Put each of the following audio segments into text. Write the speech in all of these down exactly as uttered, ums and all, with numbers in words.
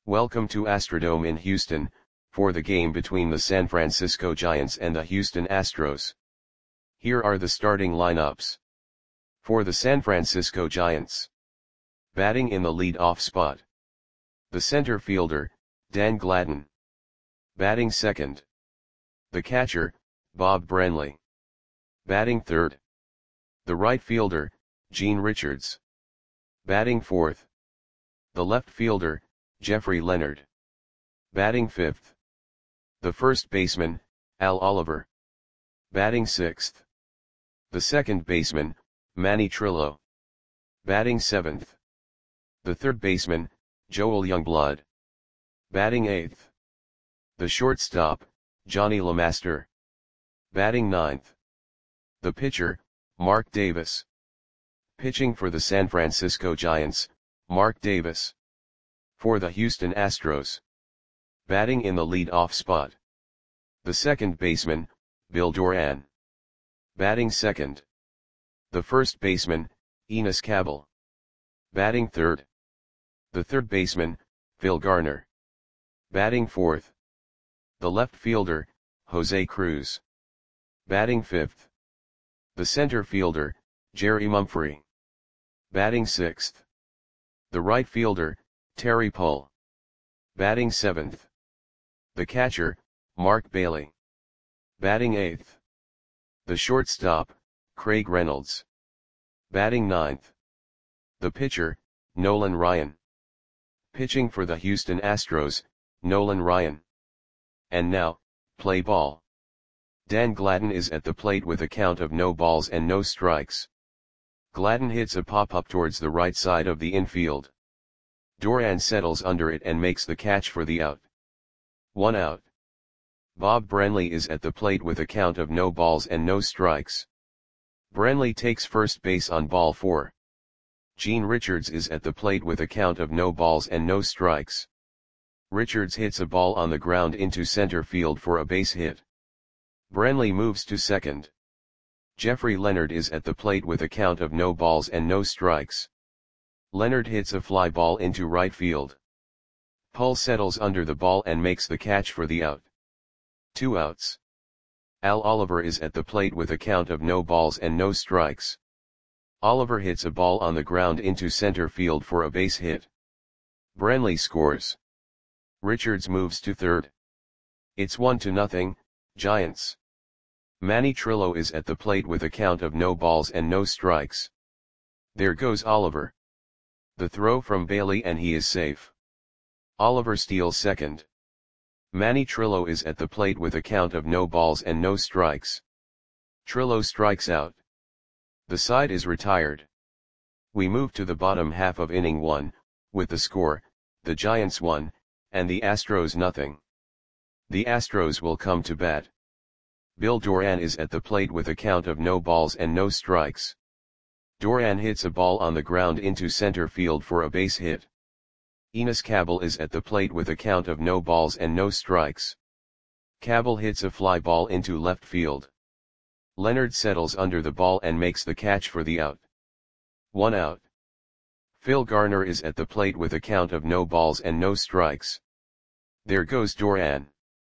Welcome to Astrodome in Houston, for the game between the San Francisco Giants and the Houston Astros. Here are the starting lineups. For the San Francisco Giants. Batting in the lead-off spot. The center fielder, Dan Gladden. Batting second. The catcher, Bob Brenly. Batting third. The right fielder, Gene Richards. Batting fourth. The left fielder, Jeffrey Leonard. Batting fifth. The first baseman, Al Oliver. Batting sixth. The second baseman, Manny Trillo. Batting seventh. The third baseman, Joel Youngblood. Batting eighth. The shortstop, Johnny LeMaster. Batting ninth. The pitcher, Mark Davis. Pitching for the San Francisco Giants, Mark Davis. For the Houston Astros. Batting in the lead-off spot. The second baseman, Bill Doran. Batting second. The first baseman, Enos Cabell. Batting third. The third baseman, Phil Garner. Batting fourth. The left fielder, Jose Cruz. Batting fifth. The center fielder, Jerry Mumphrey. Batting sixth. The right fielder, Terry Pull. Batting seventh. The catcher, Mark Bailey. Batting eighth. The shortstop, Craig Reynolds. Batting ninth. The pitcher, Nolan Ryan. Pitching for the Houston Astros, Nolan Ryan. And now, play ball. Dan Gladden is at the plate with a count of no balls and no strikes. Gladden hits a pop-up towards the right side of the infield. Doran settles under it and makes the catch for the out. One out. Bob Brenly is at the plate with a count of no balls and no strikes. Brenly takes first base on ball four. Gene Richards is at the plate with a count of no balls and no strikes. Richards hits a ball on the ground into center field for a base hit. Brenly moves to second. Jeffrey Leonard is at the plate with a count of no balls and no strikes. Leonard hits a fly ball into right field. Pull settles under the ball and makes the catch for the out. Two outs. Al Oliver is at the plate with a count of no balls and no strikes. Oliver hits a ball on the ground into center field for a base hit. Brenly scores. Richards moves to third. It's one to nothing, Giants. Manny Trillo is at the plate with a count of no balls and no strikes. There goes Oliver. The throw from Bailey and he is safe. Oliver steals second. Manny Trillo is at the plate with a count of no balls and no strikes. Trillo strikes out. The side is retired. We move to the bottom half of inning one, with the score, the Giants one, and the Astros nothing. The Astros will come to bat. Bill Doran is at the plate with a count of no balls and no strikes. Doran hits a ball on the ground into center field for a base hit. Enos Cabell is at the plate with a count of no balls and no strikes. Cabell hits a fly ball into left field. Leonard settles under the ball and makes the catch for the out. One out. Phil Garner is at the plate with a count of no balls and no strikes. There goes Doran.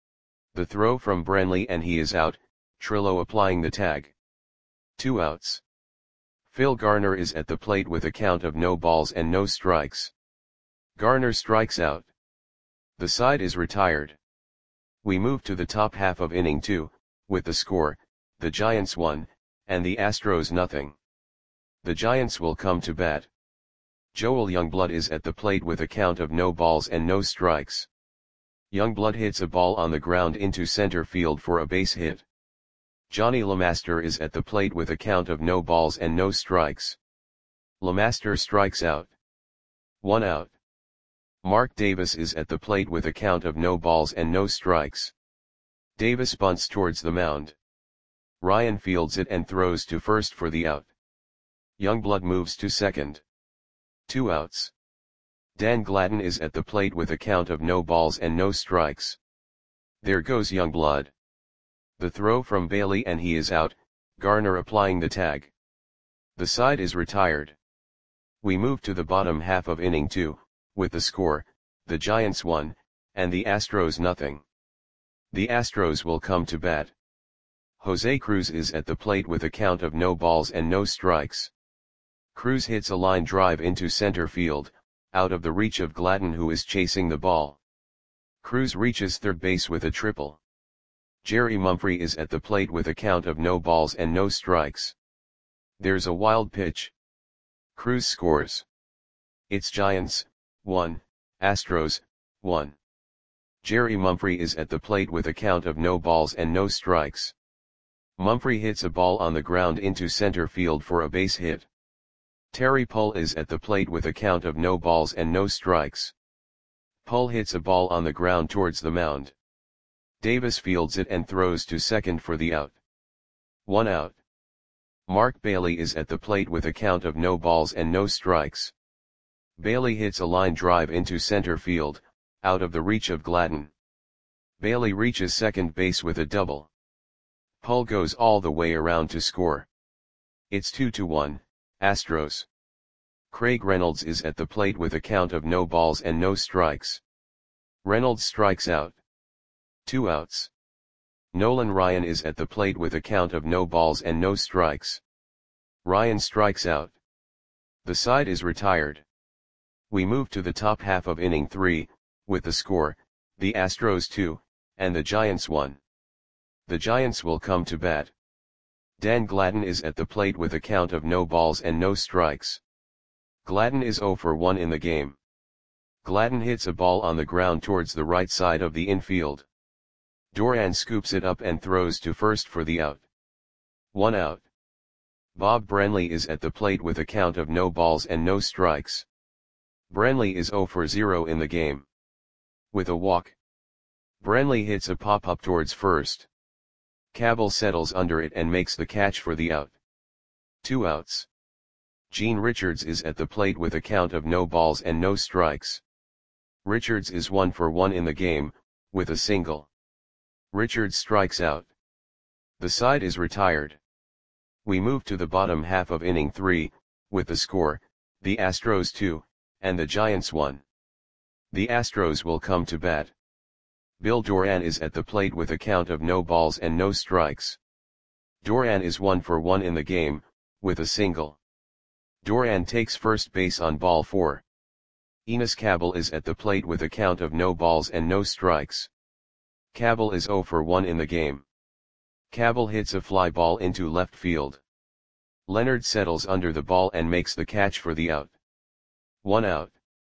The throw from Brenly and he is out, Trillo applying the tag. Two outs. Phil Garner is at the plate with a count of no balls and no strikes. Garner strikes out. The side is retired. We move to the top half of inning two, with the score, the Giants one, and the Astros nothing. The Giants will come to bat. Joel Youngblood is at the plate with a count of no balls and no strikes. Youngblood hits a ball on the ground into center field for a base hit. Johnny LeMaster is at the plate with a count of no balls and no strikes. LeMaster strikes out. One out. Mark Davis is at the plate with a count of no balls and no strikes. Davis bunts towards the mound. Ryan fields it and throws to first for the out. Youngblood moves to second. Two outs. Dan Gladden is at the plate with a count of no balls and no strikes. There goes Youngblood. The throw from Bailey and he is out, Garner applying the tag. The side is retired. We move to the bottom half of inning two, with the score, the Giants one, and the Astros nothing. The Astros will come to bat. Jose Cruz is at the plate with a count of no balls and no strikes. Cruz hits a line drive into center field, out of the reach of Gladden, who is chasing the ball. Cruz reaches third base with a triple. Jerry Mumphrey is at the plate with a count of no balls and no strikes. There's a wild pitch. Cruz scores. It's Giants, one, Astros, one. Jerry Mumphrey is at the plate with a count of no balls and no strikes. Mumphrey hits a ball on the ground into center field for a base hit. Terry Pull is at the plate with a count of no balls and no strikes. Pull hits a ball on the ground towards the mound. Davis fields it and throws to second for the out. One out. Mark Bailey is at the plate with a count of no balls and no strikes. Bailey hits a line drive into center field, out of the reach of Gladden. Bailey reaches second base with a double. Pull goes all the way around to score. It's two to one, Astros. Craig Reynolds is at the plate with a count of no balls and no strikes. Reynolds strikes out. Two outs. Nolan Ryan is at the plate with a count of no balls and no strikes. Ryan strikes out. The side is retired. We move to the top half of inning three, with the score, the Astros two, and the Giants one. The Giants will come to bat. Dan Gladden is at the plate with a count of no balls and no strikes. Gladden is zero for one in the game. Gladden hits a ball on the ground towards the right side of the infield. Doran scoops it up and throws to first for the out. One out. Bob Brenly is at the plate with a count of no balls and no strikes. Brenly is zero for zero in the game. With a walk. Brenly hits a pop-up towards first. Cabell settles under it and makes the catch for the out. Two outs. Gene Richards is at the plate with a count of no balls and no strikes. Richards is one for one in the game, with a single. Richards strikes out. The side is retired. We move to the bottom half of inning three, with the score, the Astros two, and the Giants one. The Astros will come to bat. Bill Doran is at the plate with a count of no balls and no strikes. Doran is one for one in the game, with a single. Doran takes first base on ball four. Enos Cabell is at the plate with a count of no balls and no strikes. Cabell is zero for one in the game. Cabell hits a fly ball into left field. Leonard settles under the ball and makes the catch for the out. One out.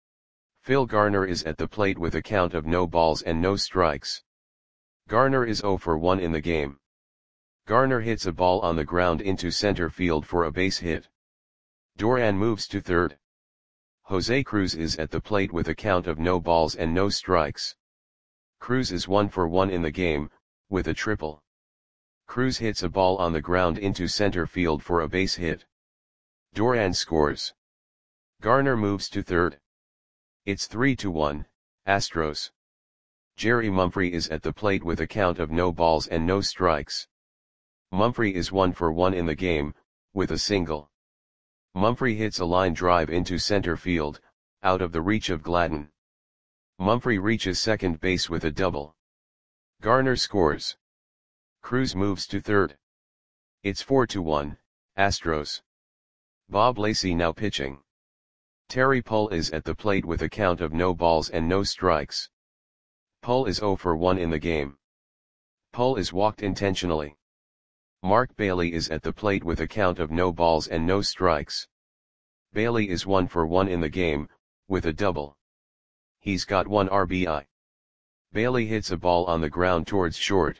Phil Garner is at the plate with a count of no balls and no strikes. Garner is zero for one in the game. Garner hits a ball on the ground into center field for a base hit. Doran moves to third. Jose Cruz is at the plate with a count of no balls and no strikes. Cruz is one for one in the game, with a triple. Cruz hits a ball on the ground into center field for a base hit. Doran scores. Garner moves to third. It's three to one, Astros. Jerry Mumphrey is at the plate with a count of no balls and no strikes. Mumphrey is one for one in the game, with a single. Mumphrey hits a line drive into center field, out of the reach of Gladden. Mumphrey reaches second base with a double. Garner scores. Cruz moves to third. It's four to one, Astros. Bob Lacey now pitching. Terry Pull is at the plate with a count of no balls and no strikes. Pull is zero for one in the game. Pull is walked intentionally. Mark Bailey is at the plate with a count of no balls and no strikes. Bailey is one for one in the game, with a double. He's got one R B I. Bailey hits a ball on the ground towards short.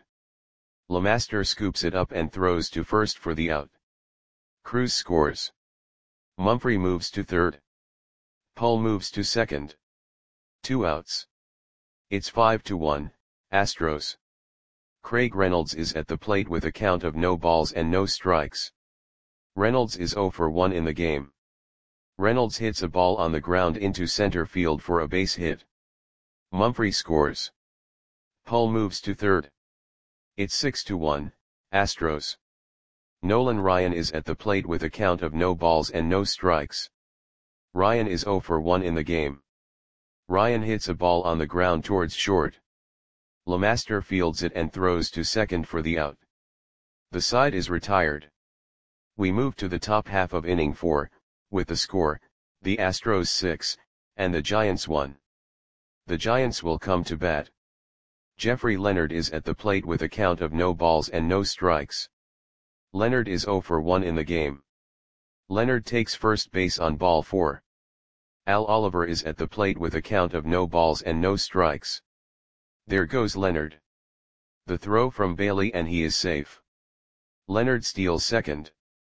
LeMaster scoops it up and throws to first for the out. Cruz scores. Mumphrey moves to third. Pull moves to second. Two outs. It's five to one, Astros. Craig Reynolds is at the plate with a count of no balls and no strikes. Reynolds is zero for one in the game. Reynolds hits a ball on the ground into center field for a base hit. Mumphrey scores. Pull moves to third. It's six to one, Astros. Nolan Ryan is at the plate with a count of no balls and no strikes. Ryan is zero for one in the game. Ryan hits a ball on the ground towards short. Lemaster fields it and throws to second for the out. The side is retired. We move to the top half of inning four, with the score, the Astros six, and the Giants one. The Giants will come to bat. Jeffrey Leonard is at the plate with a count of no balls and no strikes. Leonard is zero for one in the game. Leonard takes first base on ball four. Al Oliver is at the plate with a count of no balls and no strikes. There goes Leonard. The throw from Bailey and he is safe. Leonard steals second.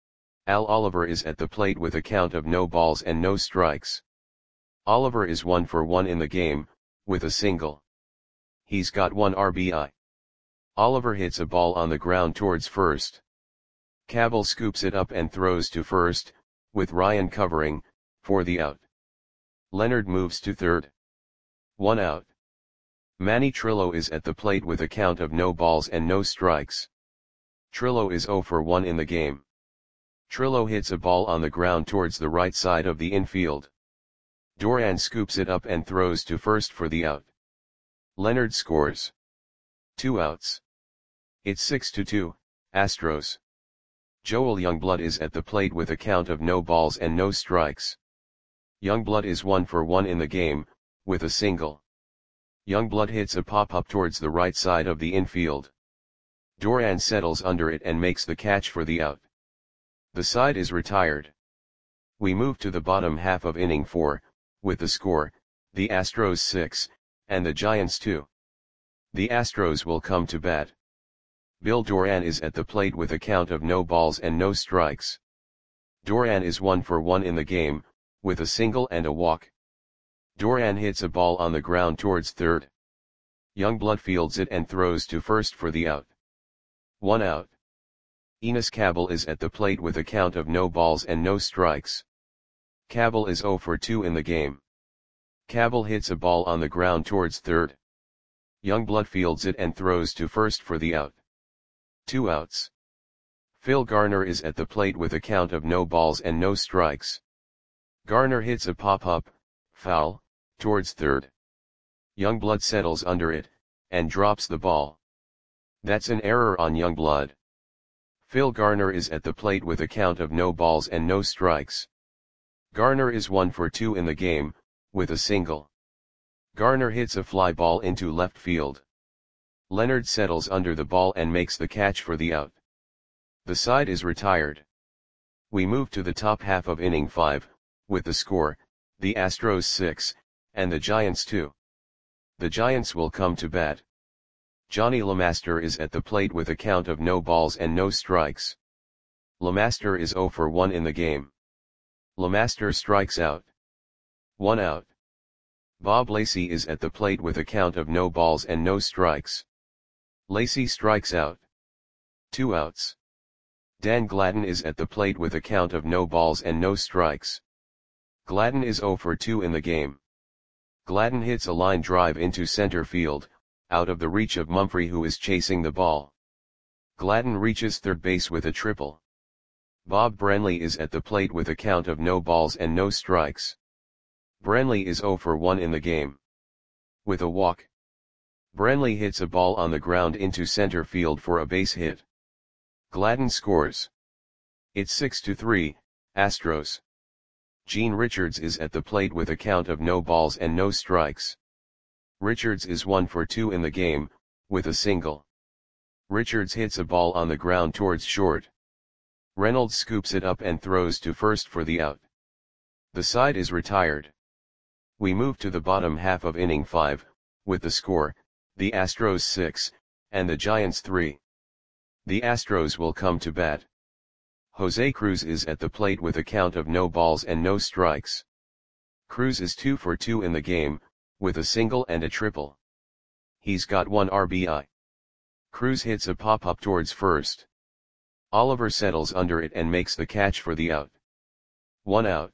Al Oliver is at the plate with a count of no balls and no strikes. Oliver is one for one in the game, with a single. He's got one R B I. Oliver hits a ball on the ground towards first. Cabell scoops it up and throws to first, with Ryan covering, for the out. Leonard moves to third. One out. Manny Trillo is at the plate with a count of no balls and no strikes. Trillo is zero for one in the game. Trillo hits a ball on the ground towards the right side of the infield. Doran scoops it up and throws to first for the out. Leonard scores. Two outs. It's six to two, Astros. Joel Youngblood is at the plate with a count of no balls and no strikes. Youngblood is one for one in the game, with a single. Youngblood hits a pop-up towards the right side of the infield. Doran settles under it and makes the catch for the out. The side is retired. We move to the bottom half of inning four, with the score, the Astros six, and the Giants two. The Astros will come to bat. Bill Doran is at the plate with a count of no balls and no strikes. Doran is one for one in the game, with a single and a walk. Doran hits a ball on the ground towards third. Youngblood fields it and throws to first for the out. One out. Enos Cabell is at the plate with a count of no balls and no strikes. Cabell is zero for two in the game. Cabell hits a ball on the ground towards third. Youngblood fields it and throws to first for the out. Two outs. Phil Garner is at the plate with a count of no balls and no strikes. Garner hits a pop-up, foul, towards third. Youngblood settles under it, and drops the ball. That's an error on Youngblood. Phil Garner is at the plate with a count of no balls and no strikes. Garner is one for two in the game, with a single. Garner hits a fly ball into left field. Leonard settles under the ball and makes the catch for the out. The side is retired. We move to the top half of inning five, with the score, the Astros six, and the Giants two. The Giants will come to bat. Johnny Lemaster is at the plate with a count of no balls and no strikes. Lemaster is zero for one in the game. Lemaster strikes out. One out. Bob Lacey is at the plate with a count of no balls and no strikes. Lacey strikes out. Two outs. Dan Gladden is at the plate with a count of no balls and no strikes. Gladden is zero for two in the game. Gladden hits a line drive into center field, out of the reach of Mumphrey who is chasing the ball. Gladden reaches third base with a triple. Bob Brenly is at the plate with a count of no balls and no strikes. Brenly is zero for one in the game. With a walk. Brenly hits a ball on the ground into center field for a base hit. Gladden scores. It's six to three, Astros. Gene Richards is at the plate with a count of no balls and no strikes. Richards is one for two in the game, with a single. Richards hits a ball on the ground towards short. Reynolds scoops it up and throws to first for the out. The side is retired. We move to the bottom half of inning five, with the score, the Astros six, and the Giants three. The Astros will come to bat. Jose Cruz is at the plate with a count of no balls and no strikes. Cruz is two for two in the game, with a single and a triple. He's got one R B I. Cruz hits a pop-up towards first. Oliver settles under it and makes the catch for the out. One out.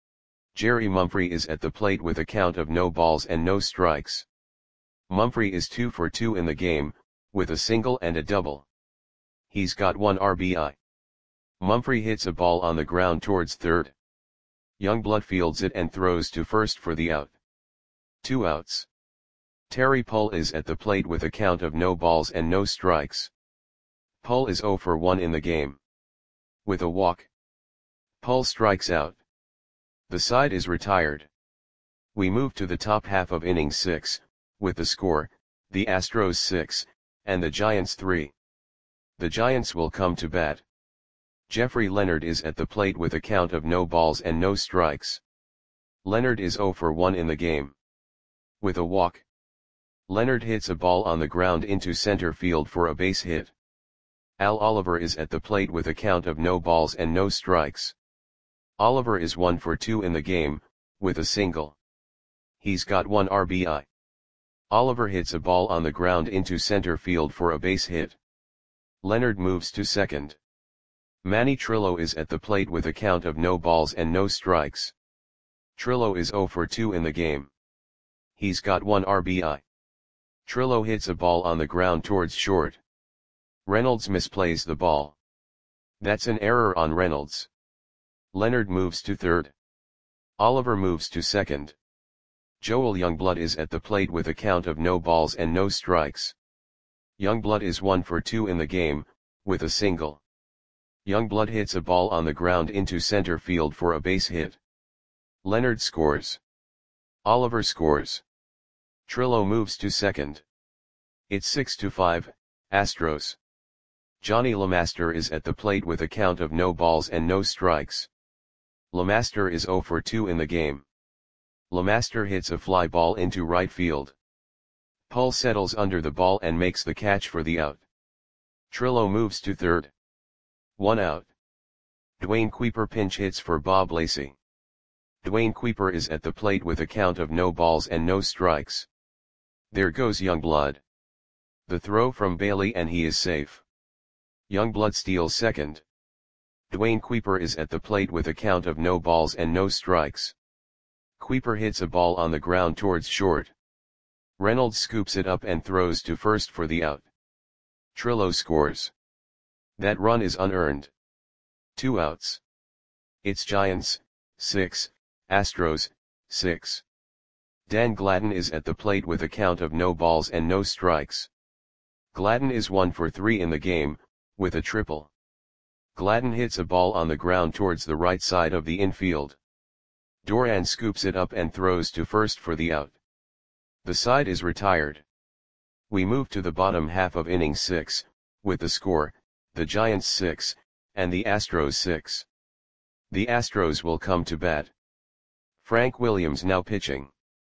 Jerry Mumphrey is at the plate with a count of no balls and no strikes. Mumphrey is two for two in the game, with a single and a double. He's got one R B I. Mumphrey hits a ball on the ground towards third. Youngblood fields it and throws to first for the out. Two outs. Terry Pull is at the plate with a count of no balls and no strikes. Pull is zero for one in the game. With a walk, Pull strikes out. The side is retired. We move to the top half of inning six, with the score, the Astros six, and the Giants three. The Giants will come to bat. Jeffrey Leonard is at the plate with a count of no balls and no strikes. Leonard is zero for one in the game. With a walk, Leonard hits a ball on the ground into center field for a base hit. Al Oliver is at the plate with a count of no balls and no strikes. Oliver is one for two in the game, with a single. He's got one R B I. Oliver hits a ball on the ground into center field for a base hit. Leonard moves to second. Manny Trillo is at the plate with a count of no balls and no strikes. Trillo is zero for two in the game. He's got one R B I. Trillo hits a ball on the ground towards short. Reynolds misplays the ball. That's an error on Reynolds. Leonard moves to third. Oliver moves to second. Joel Youngblood is at the plate with a count of no balls and no strikes. Youngblood is one for two in the game, with a single. Youngblood hits a ball on the ground into center field for a base hit. Leonard scores. Oliver scores. Trillo moves to second. It's six to five, Astros. Johnny LeMaster is at the plate with a count of no balls and no strikes. LeMaster is zero for two in the game. LeMaster hits a fly ball into right field. Pull settles under the ball and makes the catch for the out. Trillo moves to third. One out. Dwayne Kuiper pinch hits for Bob Lacey. Dwayne Kuiper is at the plate with a count of no balls and no strikes. There goes Youngblood. The throw from Bailey and he is safe. Youngblood steals second. Dwayne Kuiper is at the plate with a count of no balls and no strikes. Kuiper hits a ball on the ground towards short. Reynolds scoops it up and throws to first for the out. Trillo scores. That run is unearned. Two outs. It's Giants, six, Astros, six. Dan Gladden is at the plate with a count of no balls and no strikes. Gladden is one for three in the game, with a triple. Gladden hits a ball on the ground towards the right side of the infield. Doran scoops it up and throws to first for the out. The side is retired. We move to the bottom half of inning six, with the score, the Giants six, and the Astros six. The Astros will come to bat. Frank Williams now pitching.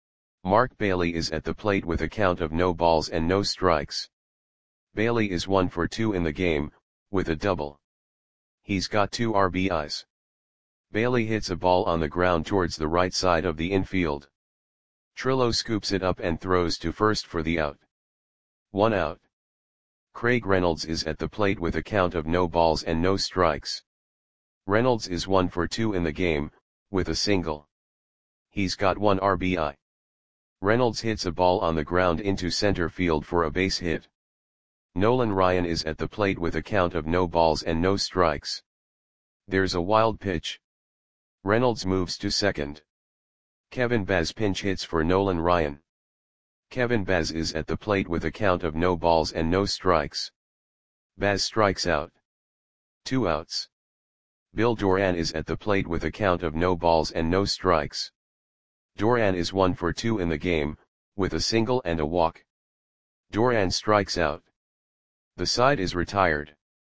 Mark Bailey is at the plate with a count of no balls and no strikes. Bailey is one for two in the game, with a double. He's got two R B Is. Bailey hits a ball on the ground towards the right side of the infield. Trillo scoops it up and throws to first for the out. One out. Craig Reynolds is at the plate with a count of no balls and no strikes. Reynolds is one for two in the game, with a single. He's got one R B I. Reynolds hits a ball on the ground into center field for a base hit. Nolan Ryan is at the plate with a count of no balls and no strikes. There's a wild pitch. Reynolds moves to second. Kevin Baz pinch hits for Nolan Ryan. Kevin Baz is at the plate with a count of no balls and no strikes. Baz strikes out. Two outs. Bill Doran is at the plate with a count of no balls and no strikes. Doran is one for two in the game, with a single and a walk. Doran strikes out. The side is retired.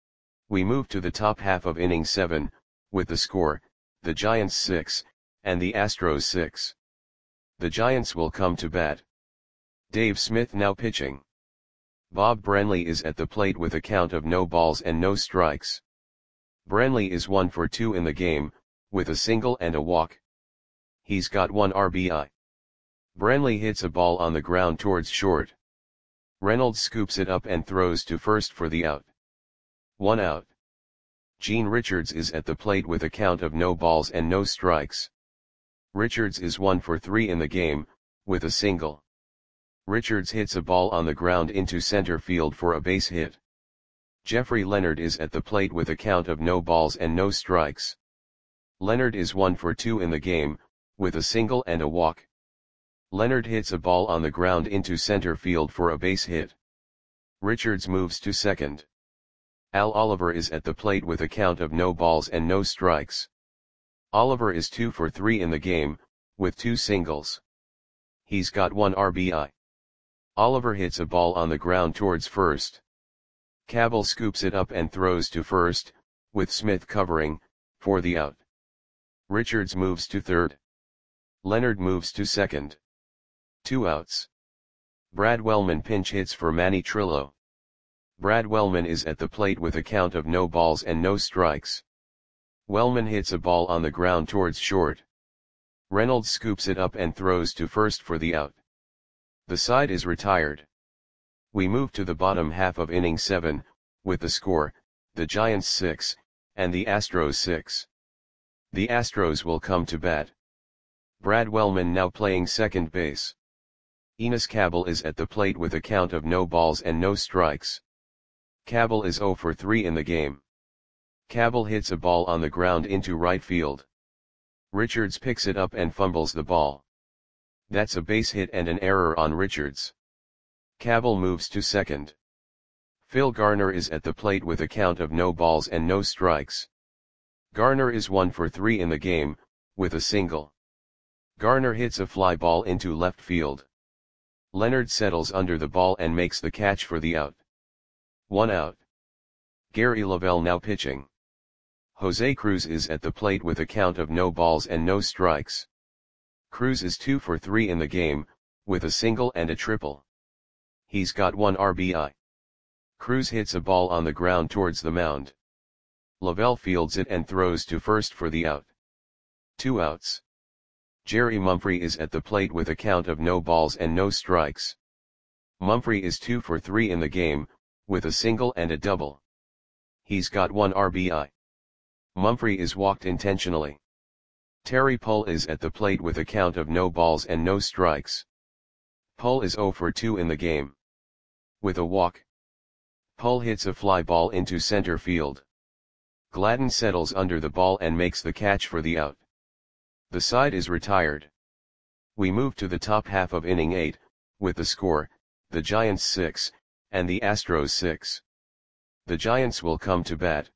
We move to the top half of inning seven, with the score, the Giants six, and the Astros six. The Giants will come to bat. Dave Smith now pitching. Bob Brenly is at the plate with a count of no balls and no strikes. Brenly is one for two in the game, with a single and a walk. He's got one R B I. Brenly hits a ball on the ground towards short. Reynolds scoops it up and throws to first for the out. One out. Gene Richards is at the plate with a count of no balls and no strikes. Richards is one for three in the game, with a single. Richards hits a ball on the ground into center field for a base hit. Jeffrey Leonard is at the plate with a count of no balls and no strikes. Leonard is one for two in the game, with a single and a walk. Leonard hits a ball on the ground into center field for a base hit. Richards moves to second. Al Oliver is at the plate with a count of no balls and no strikes. Oliver is two for three in the game, with two singles. He's got one R B I. Oliver hits a ball on the ground towards first. Cabell scoops it up and throws to first, with Smith covering, for the out. Richards moves to third. Leonard moves to second. Two outs. Brad Wellman pinch hits for Manny Trillo. Brad Wellman is at the plate with a count of no balls and no strikes. Wellman hits a ball on the ground towards short. Reynolds scoops it up and throws to first for the out. The side is retired. We move to the bottom half of inning seven, with the score, the Giants six, and the Astros six. The Astros will come to bat. Brad Wellman now playing second base. Enos Cabell is at the plate with a count of no balls and no strikes. Cabell is zero for three in the game. Cabell hits a ball on the ground into right field. Richards picks it up and fumbles the ball. That's a base hit and an error on Richards. Cabell moves to second. Phil Garner is at the plate with a count of no balls and no strikes. Garner is one for three in the game, with a single. Garner hits a fly ball into left field. Leonard settles under the ball and makes the catch for the out. One out. Gary Lavelle now pitching. Jose Cruz is at the plate with a count of no balls and no strikes. Cruz is two for three in the game, with a single and a triple. He's got one R B I. Cruz hits a ball on the ground towards the mound. Lavelle fields it and throws to first for the out. Two outs. Jerry Mumphrey is at the plate with a count of no balls and no strikes. Mumphrey is two for three in the game, with a single and a double. He's got one R B I. Mumphrey is walked intentionally. Terry Pull is at the plate with a count of no balls and no strikes. Pull is zero for two in the game. With a walk. Pull hits a fly ball into center field. Gladden settles under the ball and makes the catch for the out. The side is retired. We move to the top half of inning eight, with the score, the Giants six, and the Astros six. The Giants will come to bat.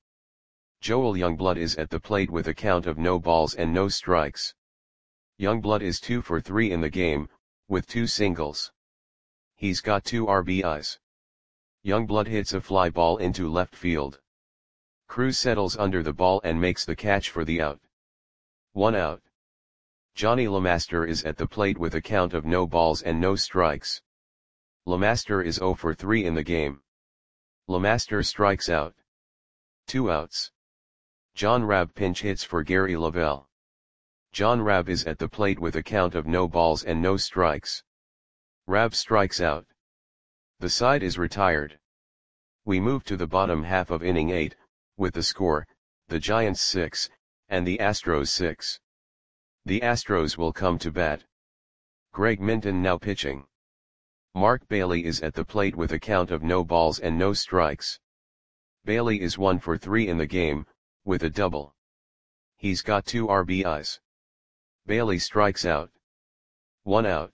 Joel Youngblood is at the plate with a count of no balls and no strikes. Youngblood is two for three in the game, with two singles. He's got two R B Is. Youngblood hits a fly ball into left field. Cruz settles under the ball and makes the catch for the out. One out. Johnny LeMaster is at the plate with a count of no balls and no strikes. LeMaster is zero for three in the game. LeMaster strikes out. Two outs. John Rabb pinch hits for Gary Lavelle. John Rabb is at the plate with a count of no balls and no strikes. Rabb strikes out. The side is retired. We move to the bottom half of inning eight, with the score, the Giants six, and the Astros six. The Astros will come to bat. Greg Minton now pitching. Mark Bailey is at the plate with a count of no balls and no strikes. Bailey is one for three in the game, with a double. He's got two R B Is. Bailey strikes out. One out.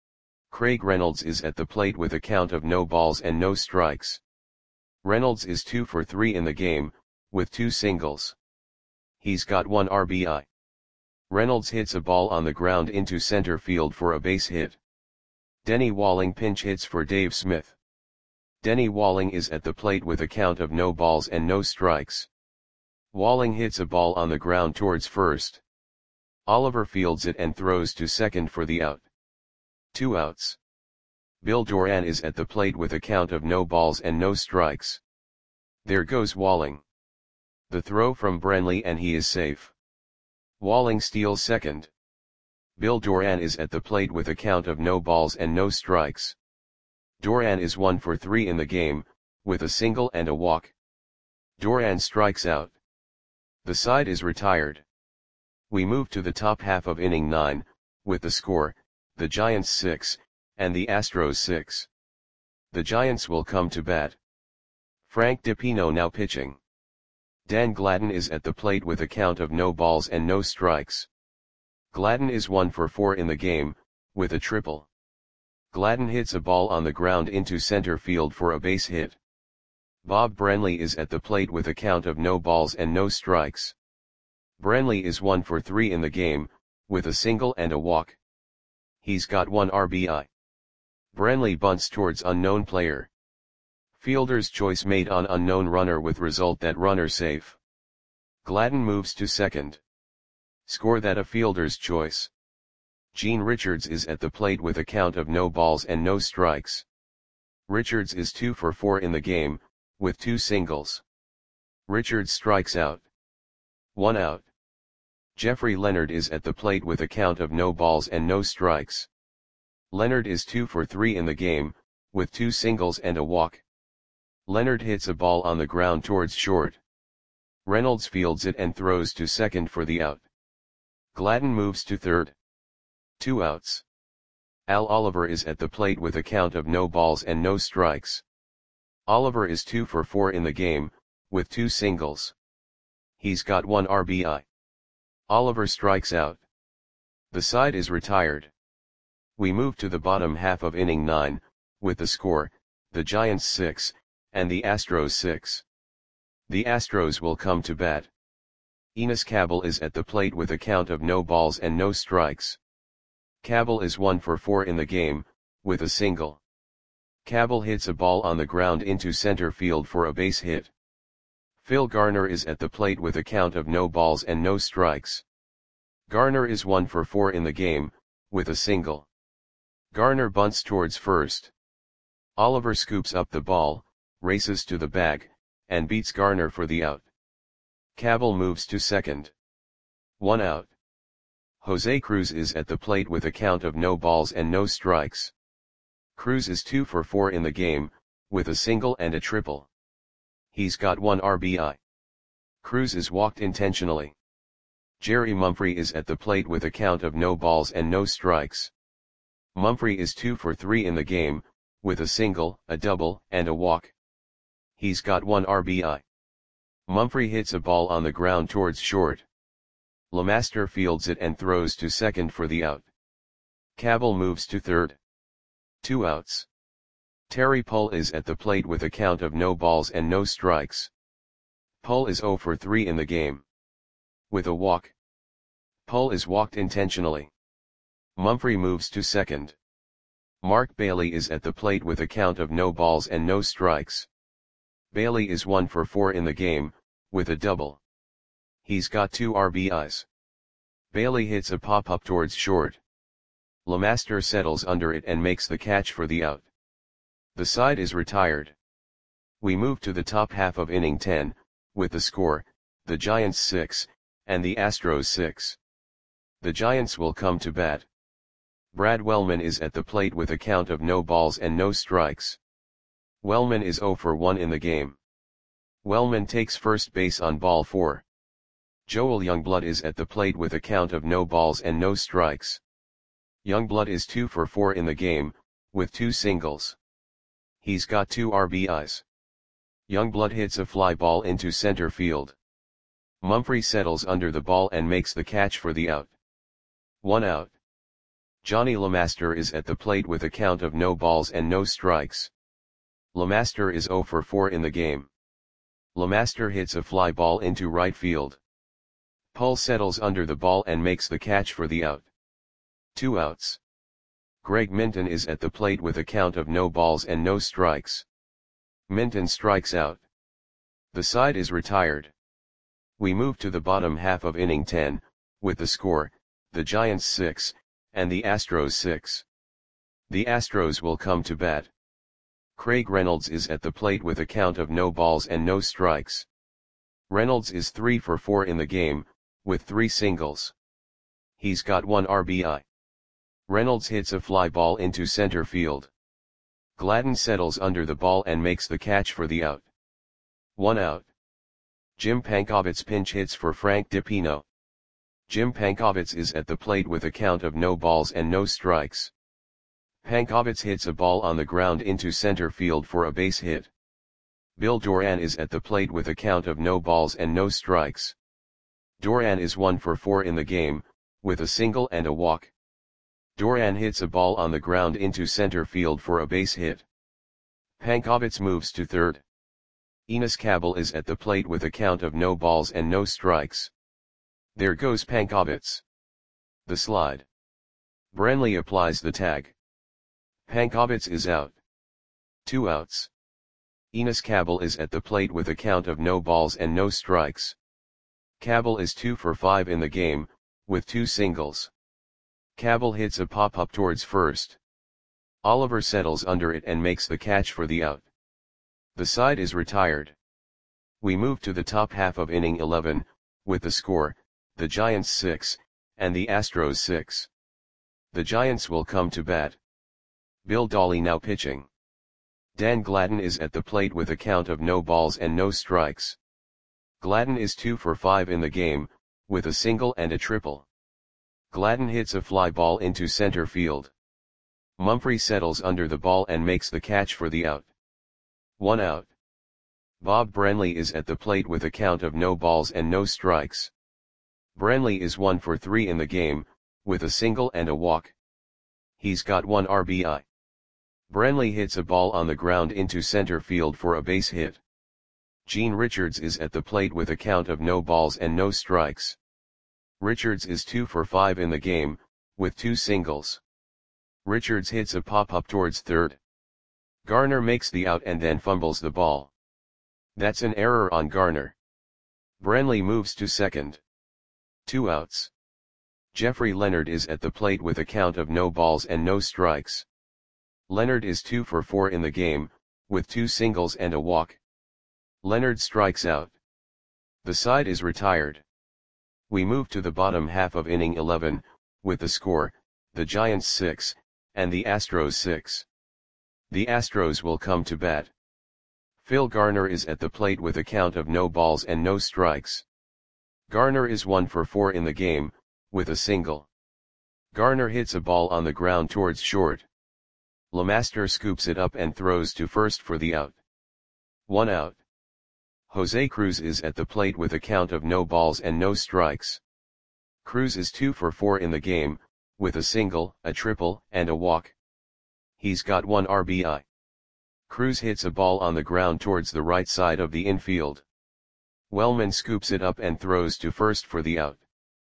Craig Reynolds is at the plate with a count of no balls and no strikes. Reynolds is two for three in the game, with two singles. He's got one R B I. Reynolds hits a ball on the ground into center field for a base hit. Denny Walling pinch hits for Dave Smith. Denny Walling is at the plate with a count of no balls and no strikes. Walling hits a ball on the ground towards first. Oliver fields it and throws to second for the out. Two outs. Bill Doran is at the plate with a count of no balls and no strikes. There goes Walling. The throw from Brenly and he is safe. Walling steals second. Bill Doran is at the plate with a count of no balls and no strikes. Doran is one for three in the game, with a single and a walk. Doran strikes out. The side is retired. We move to the top half of inning nine, with the score, the Giants six, and the Astros six. The Giants will come to bat. Frank DiPino now pitching. Dan Gladden is at the plate with a count of no balls and no strikes. Gladden is one for four in the game, with a triple. Gladden hits a ball on the ground into center field for a base hit. Bob Brenly is at the plate with a count of no balls and no strikes. Brenly is one for three in the game, with a single and a walk. He's got one R B I. Brenly bunts towards unknown player. Fielder's choice made on unknown runner with result that runner safe. Gladden moves to second. Score that a fielder's choice. Gene Richards is at the plate with a count of no balls and no strikes. Richards is two for four in the game, with two singles. Richards strikes out. One out. Jeffrey Leonard is at the plate with a count of no balls and no strikes. Leonard is two for three in the game, with two singles and a walk. Leonard hits a ball on the ground towards short. Reynolds fields it and throws to second for the out. Gladden moves to third. Two outs. Al Oliver is at the plate with a count of no balls and no strikes. Oliver is two for four in the game, with two singles. He's got one R B I. Oliver strikes out. The side is retired. We move to the bottom half of inning nine, with the score, the Giants six, and the Astros six. The Astros will come to bat. Enos Cabell is at the plate with a count of no balls and no strikes. Cabell is one for four in the game, with a single. Cabell hits a ball on the ground into center field for a base hit. Phil Garner is at the plate with a count of no balls and no strikes. Garner is one for four in the game, with a single. Garner bunts towards first. Oliver scoops up the ball, races to the bag, and beats Garner for the out. Cabell moves to second. One out. Jose Cruz is at the plate with a count of no balls and no strikes. Cruz is two for four in the game, with a single and a triple. He's got one R B I. Cruz is walked intentionally. Jerry Mumphrey is at the plate with a count of no balls and no strikes. Mumphrey is two for three in the game, with a single, a double, and a walk. He's got one R B I. Mumphrey hits a ball on the ground towards short. LeMaster fields it and throws to second for the out. Cabell moves to third. Two outs. Terry Pull is at the plate with a count of no balls and no strikes. Pull is zero for three in the game. With a walk. Pull is walked intentionally. Mumphrey moves to second. Mark Bailey is at the plate with a count of no balls and no strikes. Bailey is one for four in the game, with a double. He's got two R B Is. Bailey hits a pop-up towards short. LeMaster settles under it and makes the catch for the out. The side is retired. We move to the top half of inning ten, with the score, the Giants six, and the Astros six. The Giants will come to bat. Brad Wellman is at the plate with a count of no balls and no strikes. Wellman is zero for one in the game. Wellman takes first base on ball four. Joel Youngblood is at the plate with a count of no balls and no strikes. Youngblood is two for four in the game, with two singles. He's got two R B Is. Youngblood hits a fly ball into center field. Mumphrey settles under the ball and makes the catch for the out. One out. Johnny LeMaster is at the plate with a count of no balls and no strikes. LeMaster is zero for four in the game. LeMaster hits a fly ball into right field. Pull settles under the ball and makes the catch for the out. Two outs. Greg Minton is at the plate with a count of no balls and no strikes. Minton strikes out. The side is retired. We move to the bottom half of inning ten, with the score, the Giants six, and the Astros six. The Astros will come to bat. Craig Reynolds is at the plate with a count of no balls and no strikes. Reynolds is three for four in the game, with three singles. He's got one R B I. Reynolds hits a fly ball into center field. Gladden settles under the ball and makes the catch for the out. One out. Jim Pankovitz pinch hits for Frank DiPino. Jim Pankovitz is at the plate with a count of no balls and no strikes. Pankovitz hits a ball on the ground into center field for a base hit. Bill Doran is at the plate with a count of no balls and no strikes. Doran is one for four in the game, with a single and a walk. Doran hits a ball on the ground into center field for a base hit. Pankovitz moves to third. Enos Cabell is at the plate with a count of no balls and no strikes. There goes Pankovitz. The slide. Brenly applies the tag. Pankovitz is out. Two outs. Enos Cabell is at the plate with a count of no balls and no strikes. Cabell is two for five in the game, with two singles. Cabell hits a pop-up towards first. Oliver settles under it and makes the catch for the out. The side is retired. We move to the top half of inning eleven, with the score, the Giants six, and the Astros six. The Giants will come to bat. Bill Dawley now pitching. Dan Gladden is at the plate with a count of no balls and no strikes. Gladden is two for five in the game, with a single and a triple. Gladden hits a fly ball into center field. Mumphrey settles under the ball and makes the catch for the out. One out. Bob Brenly is at the plate with a count of no balls and no strikes. Brenly is one for three in the game, with a single and a walk. He's got one R B I. Brenly hits a ball on the ground into center field for a base hit. Gene Richards is at the plate with a count of no balls and no strikes. Richards is two for five in the game, with two singles. Richards hits a pop-up towards third. Garner makes the out and then fumbles the ball. That's an error on Garner. Brenly moves to second. Two outs. Jeffrey Leonard is at the plate with a count of no balls and no strikes. Leonard is two for four in the game, with two singles and a walk. Leonard strikes out. The side is retired. We move to the bottom half of inning eleven, with the score, the Giants six, and the Astros six. The Astros will come to bat. Phil Garner is at the plate with a count of no balls and no strikes. Garner is one for four in the game, with a single. Garner hits a ball on the ground towards short. LeMaster scoops it up and throws to first for the out. One out. Jose Cruz is at the plate with a count of no balls and no strikes. Cruz is two for four in the game, with a single, a triple, and a walk. He's got one R B I. Cruz hits a ball on the ground towards the right side of the infield. Wellman scoops it up and throws to first for the out.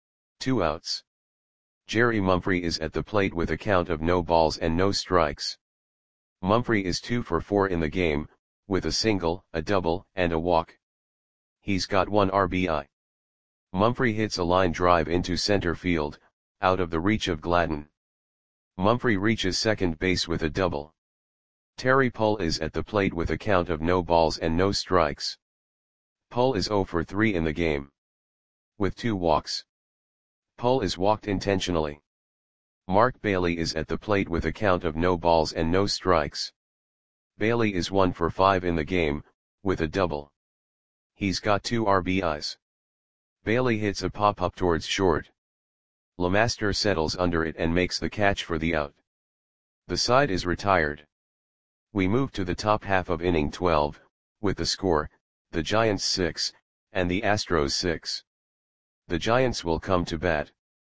Two outs. Jerry Mumphrey is at the plate with a count of no balls and no strikes. Mumphrey is two for four in the game, with a single, a double, and a walk. He's got one R B I. Mumphrey hits a line drive into center field, out of the reach of Gladden. Mumphrey reaches second base with a double. Terry Pull is at the plate with a count of no balls and no strikes. Pull is zero for three in the game, with two walks. Pull is walked intentionally. Mark Bailey is at the plate with a count of no balls and no strikes. Bailey is one for five in the game, with a double. He's got two R B Is. Bailey hits a pop-up towards short. LeMaster settles under it and makes the catch for the out. The side is retired. We move to the top half of inning twelve, with the score, the Giants six, and the Astros six. The Giants will come to bat.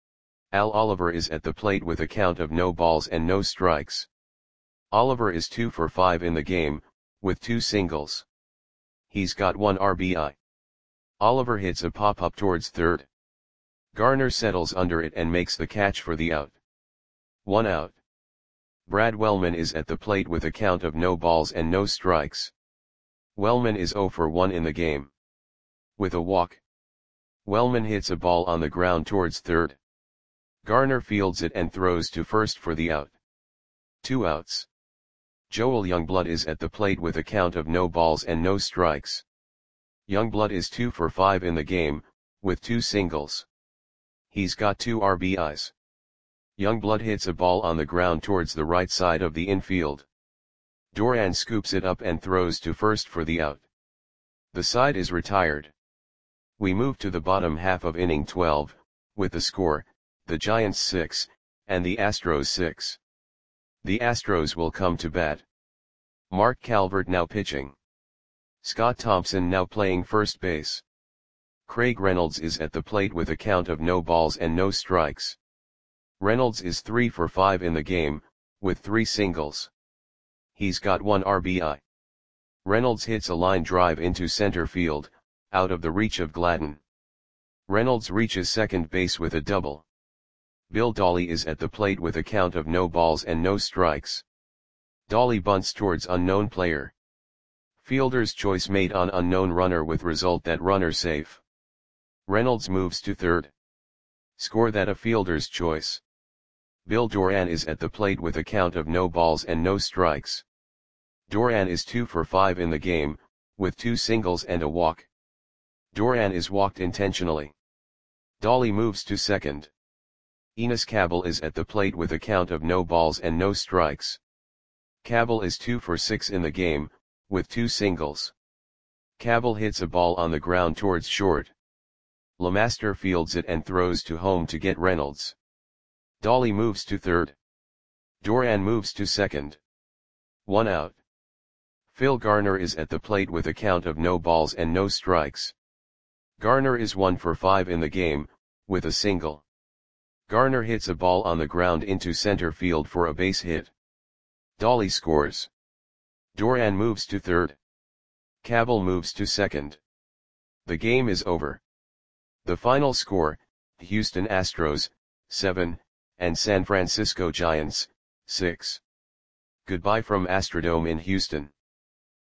Al Oliver is at the plate with a count of no balls and no strikes. Oliver is two for five in the game, with two singles. He's got one R B I. Oliver hits a pop-up towards third. Garner settles under it and makes the catch for the out. One out. Brad Wellman is at the plate with a count of no balls and no strikes. Wellman is zero for one in the game, with a walk. Wellman hits a ball on the ground towards third. Garner fields it and throws to first for the out. Two outs. Joel Youngblood is at the plate with a count of no balls and no strikes. Youngblood is two for five in the game, with two singles. He's got two R B Is. Youngblood hits a ball on the ground towards the right side of the infield. Doran scoops it up and throws to first for the out. The side is retired. We move to the bottom half of inning twelve, with the score, the Giants six, and the Astros six. The Astros will come to bat. Mark Calvert now pitching. Scott Thompson now playing first base. Craig Reynolds is at the plate with a count of no balls and no strikes. Reynolds is three for five in the game, with three singles. He's got one R B I. Reynolds hits a line drive into center field, out of the reach of Gladden. Reynolds reaches second base with a double. Bill Dawley is at the plate with a count of no balls and no strikes. Dawley bunts towards unknown player. Fielder's choice made on unknown runner with result that runner safe. Reynolds moves to third. Score that a fielder's choice. Bill Doran is at the plate with a count of no balls and no strikes. Doran is two for five in the game, with two singles and a walk. Doran is walked intentionally. Dawley moves to second. Enos Cabell is at the plate with a count of no balls and no strikes. Cabell is two for six in the game, with two singles. Cabell hits a ball on the ground towards short. LeMaster fields it and throws to home to get Reynolds. Dawley moves to third. Doran moves to second. One out. Phil Garner is at the plate with a count of no balls and no strikes. Garner is one for five in the game, with a single. Garner hits a ball on the ground into center field for a base hit. Dawley scores. Doran moves to third. Cabell moves to second. The game is over. The final score, Houston Astros, seven, and San Francisco Giants, six. Goodbye from Astrodome in Houston.